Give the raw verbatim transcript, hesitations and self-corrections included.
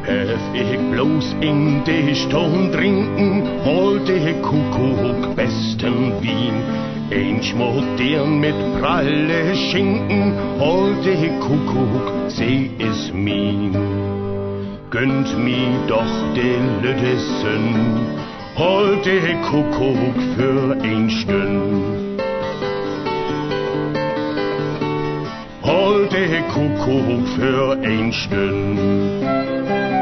Hef ich bloß in die Stund trinken, hol die Kuckuck besten Wien. Ein Schmodern mit pralle Schinken, hol die Kuckuck, sie is mien. Gönnt mi doch die Lüdessen, hol die Kuckuck für ein Stünd. Hol die Kuckuck für ein Stünd.